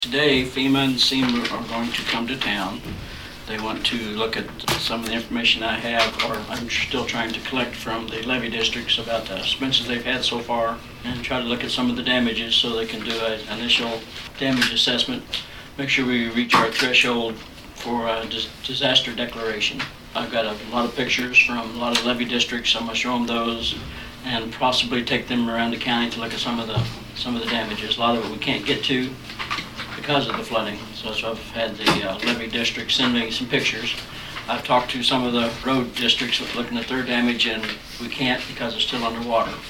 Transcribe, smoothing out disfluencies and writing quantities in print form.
Today, FEMA and SEMA are going to come to town. They want to look at some of the information I have, or I'm still trying to collect from the levee districts about the expenses they've had so far, and try to look at some of the damages so they can do an initial damage assessment, make sure we reach our threshold for a disaster declaration. I've got a lot of pictures from a lot of levee districts. I'm going to show them those and possibly take them around the county to look at some of the damages. A lot of it we can't get to because of the flooding. So I've had the levee district send me some pictures. I've talked to some of the road districts looking at their damage, and we can't because it's still underwater.